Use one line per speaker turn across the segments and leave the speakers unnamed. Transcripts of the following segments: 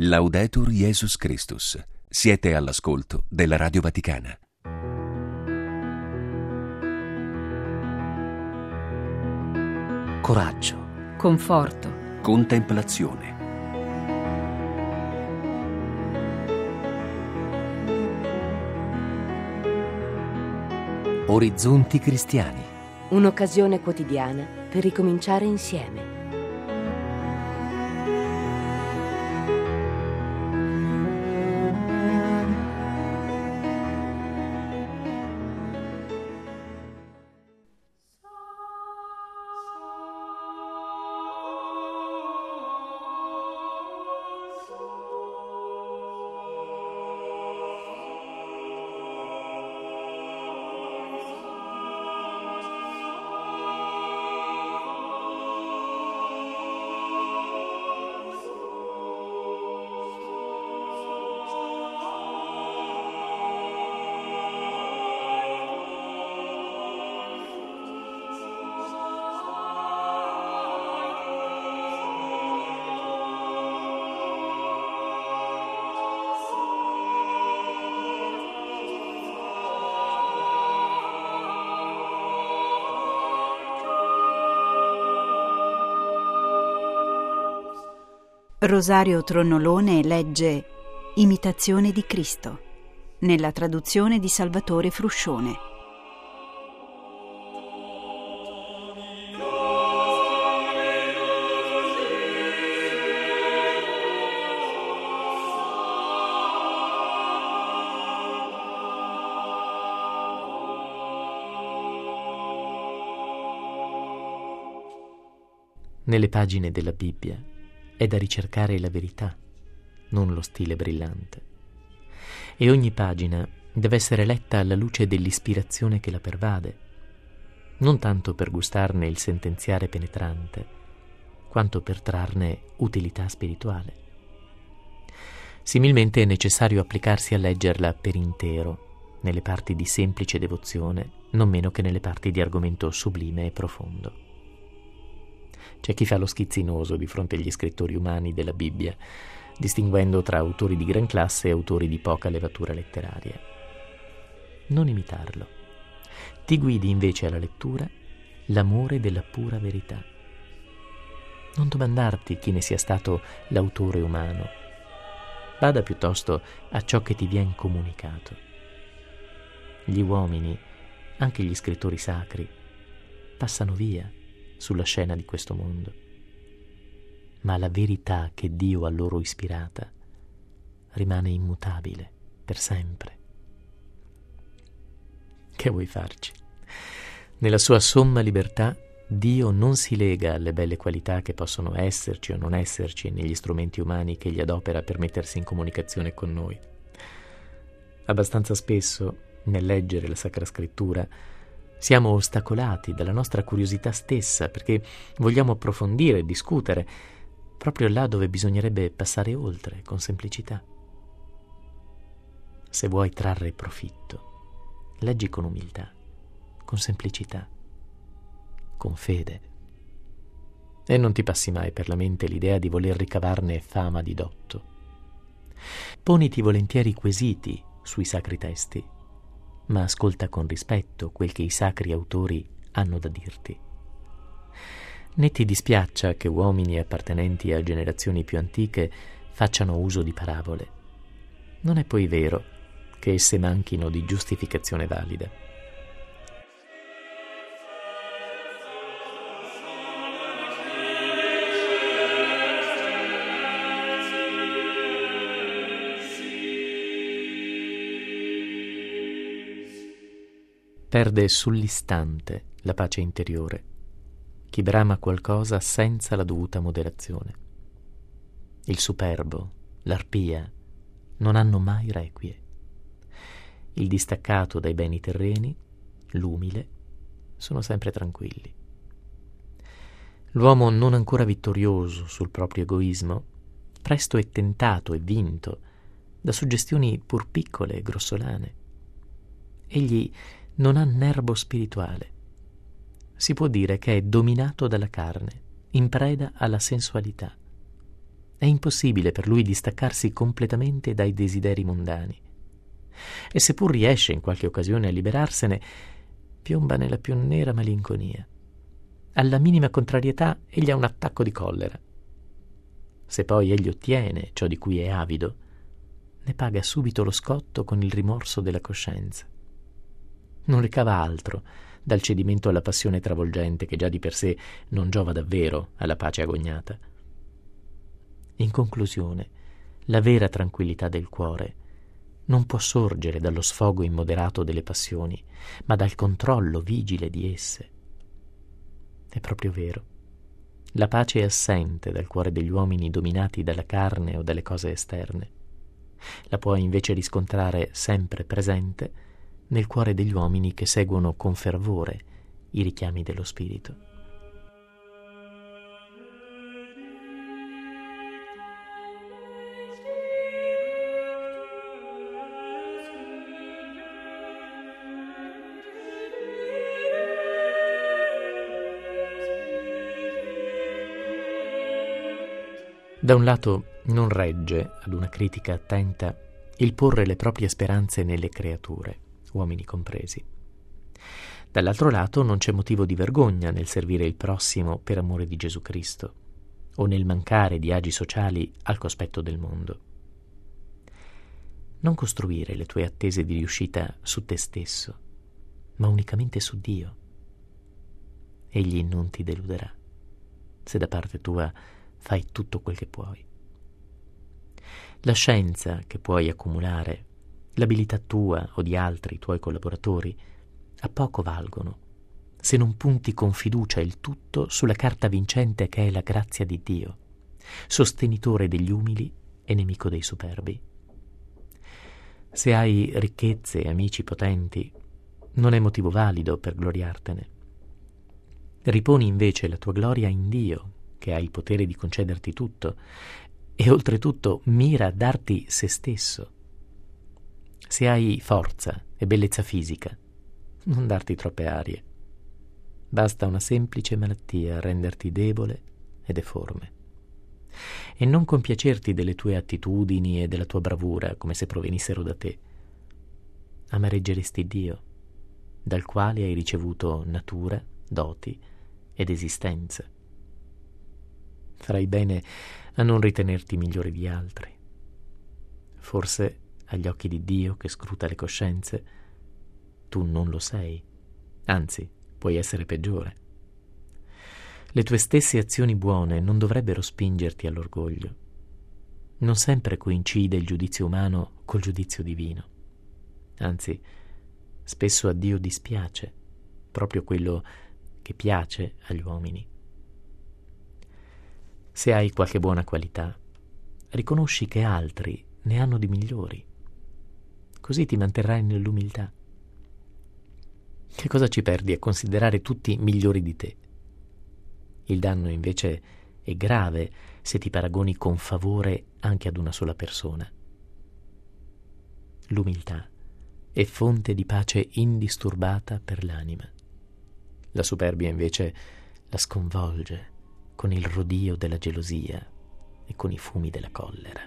Laudetur Jesus Christus. Siete all'ascolto della Radio Vaticana.
Coraggio,
conforto,
Contemplazione.
orizzonti cristiani.
Un'occasione quotidiana per ricominciare insieme.
Rosario Tronnolone legge Imitazione di Cristo, nella traduzione di Salvatore Fruscione.
Nelle pagine della Bibbia è da ricercare la verità, non lo stile brillante. E ogni pagina deve essere letta alla luce dell'ispirazione che la pervade, non tanto per gustarne il sentenziare penetrante, quanto per trarne utilità spirituale. Similmente è necessario applicarsi a leggerla per intero, nelle parti di semplice devozione, non meno che nelle parti di argomento sublime e profondo. C'è chi fa lo schizzinoso di fronte agli scrittori umani della Bibbia, distinguendo tra autori di gran classe e autori di poca levatura letteraria. Non imitarlo. Ti guidi invece alla lettura l'amore della pura verità. Non domandarti chi ne sia stato l'autore umano. Bada piuttosto a ciò che ti viene comunicato. Gli uomini, anche gli scrittori sacri, passano via sulla scena di questo mondo, ma la verità che Dio ha loro ispirata rimane immutabile per sempre. Che vuoi farci? Nella sua somma libertà Dio non si lega alle belle qualità che possono esserci o non esserci negli strumenti umani che Egli adopera per mettersi in comunicazione con noi. Abbastanza spesso, nel leggere la Sacra Scrittura, siamo ostacolati dalla nostra curiosità stessa perché vogliamo approfondire e discutere proprio là dove bisognerebbe passare oltre con semplicità. Se vuoi trarre profitto, leggi con umiltà, con semplicità, con fede. E non ti passi mai per la mente l'idea di voler ricavarne fama di dotto. Poniti volentieri quesiti sui sacri testi, ma ascolta con rispetto quel che i sacri autori hanno da dirti. Né ti dispiaccia che uomini appartenenti a generazioni più antiche facciano uso di parabole. Non è poi vero che esse manchino di giustificazione valida. Perde sull'istante la pace interiore chi brama qualcosa senza la dovuta moderazione. Il superbo, l'arpia, non hanno mai requie. Il distaccato dai beni terreni, l'umile, sono sempre tranquilli. L'uomo non ancora vittorioso sul proprio egoismo, presto è tentato e vinto da suggestioni pur piccole e grossolane. Egli non ha nervo spirituale. Si può dire che è dominato dalla carne, in preda alla sensualità. È impossibile per lui distaccarsi completamente dai desideri mondani. E seppur riesce in qualche occasione a liberarsene, piomba nella più nera malinconia. Alla minima contrarietà egli ha un attacco di collera. Se poi egli ottiene ciò di cui è avido, ne paga subito lo scotto con il rimorso della coscienza. Non ricava altro dal cedimento alla passione travolgente che già di per sé non giova davvero alla pace agognata. In conclusione, la vera tranquillità del cuore non può sorgere dallo sfogo immoderato delle passioni, ma dal controllo vigile di esse. È proprio vero. La pace è assente dal cuore degli uomini dominati dalla carne o dalle cose esterne. La può invece riscontrare sempre presente nel cuore degli uomini che seguono con fervore i richiami dello spirito. Da un lato non regge ad una critica attenta il porre le proprie speranze nelle creature, uomini compresi. Dall'altro lato non c'è motivo di vergogna nel servire il prossimo per amore di Gesù Cristo o nel mancare di agi sociali al cospetto del mondo. Non costruire le tue attese di riuscita su te stesso, ma unicamente su Dio. Egli non ti deluderà, se da parte tua fai tutto quel che puoi. La scienza che puoi accumulare, l'abilità tua o di altri tuoi collaboratori, a poco valgono se non punti con fiducia il tutto sulla carta vincente che è la grazia di Dio, sostenitore degli umili e nemico dei superbi. Se hai ricchezze e amici potenti, non è motivo valido per gloriartene. Riponi invece la tua gloria in Dio, che ha il potere di concederti tutto, e oltretutto mira a darti se stesso. Se hai forza e bellezza fisica, non darti troppe arie. Basta una semplice malattia a renderti debole e deforme. E non compiacerti delle tue attitudini e della tua bravura come se provenissero da te. Amareggeresti Dio, dal quale hai ricevuto natura, doti ed esistenza. Farai bene a non ritenerti migliore di altri. Forse, agli occhi di Dio che scruta le coscienze, tu non lo sei, anzi, puoi essere peggiore. Le tue stesse azioni buone non dovrebbero spingerti all'orgoglio. Non sempre coincide il giudizio umano col giudizio divino. Anzi, spesso a Dio dispiace proprio quello che piace agli uomini. Se hai qualche buona qualità, riconosci che altri ne hanno di migliori. Così ti manterrai nell'umiltà. Che cosa ci perdi a considerare tutti migliori di te? Il danno invece è grave se ti paragoni con favore anche ad una sola persona. L'umiltà è fonte di pace indisturbata per l'anima. La superbia invece la sconvolge con il rodìo della gelosia e con i fumi della collera.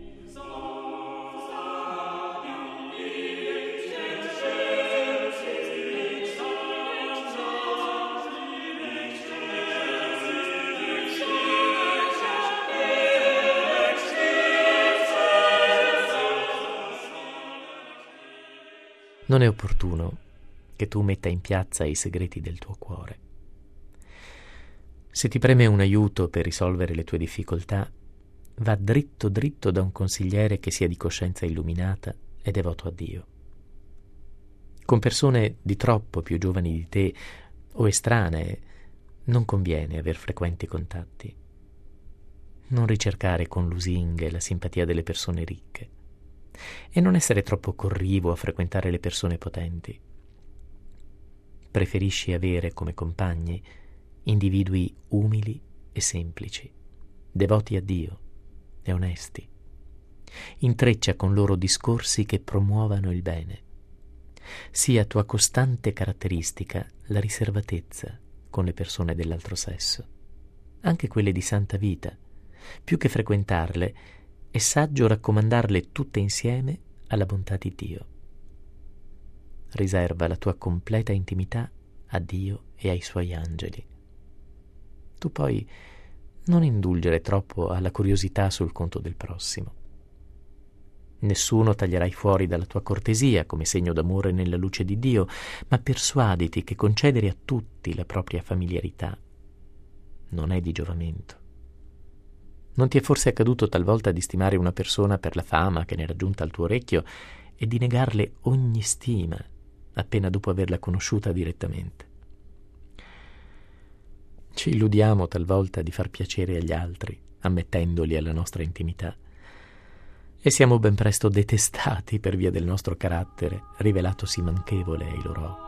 Non è opportuno che tu metta in piazza i segreti del tuo cuore. Se ti preme un aiuto per risolvere le tue difficoltà, va dritto dritto da un consigliere che sia di coscienza illuminata e devoto a Dio. Con persone di troppo più giovani di te o estranee non conviene aver frequenti contatti. Non ricercare con lusinghe la simpatia delle persone ricche e non essere troppo corrivo a frequentare le persone potenti. Preferisci avere come compagni individui umili e semplici, devoti a Dio e onesti. Intreccia con loro discorsi che promuovano il bene. Sia tua costante caratteristica la riservatezza con le persone dell'altro sesso, anche quelle di santa vita, Più che frequentarle, è saggio raccomandarle tutte insieme alla bontà di Dio. Riserva la tua completa intimità a Dio e ai suoi angeli. Tu poi non indulgere troppo alla curiosità sul conto del prossimo. Nessuno taglierai fuori dalla tua cortesia come segno d'amore nella luce di Dio, ma persuaditi che concedere a tutti la propria familiarità non è di giovamento. Non ti è forse accaduto talvolta di stimare una persona per la fama che ne era giunta al tuo orecchio e di negarle ogni stima appena dopo averla conosciuta direttamente? Ci illudiamo talvolta di far piacere agli altri, ammettendoli alla nostra intimità, e siamo ben presto detestati per via del nostro carattere, rivelatosi manchevole ai loro occhi.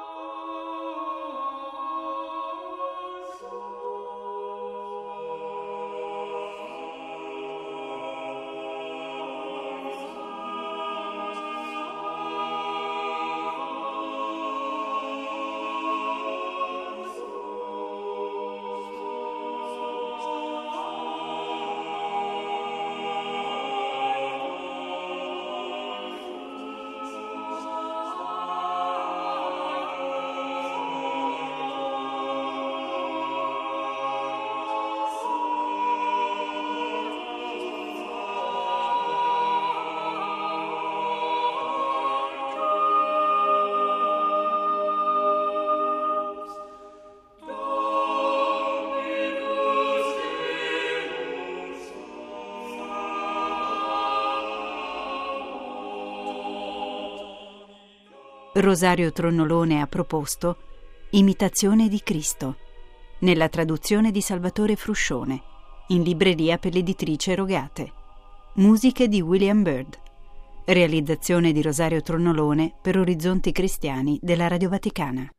Rosario Tronnolone ha proposto Imitazione di Cristo, nella traduzione di Salvatore Fruscione, in libreria per l'editrice Rogate. Musiche di William Byrd. Realizzazione di Rosario Tronnolone per Orizzonti Cristiani della Radio Vaticana.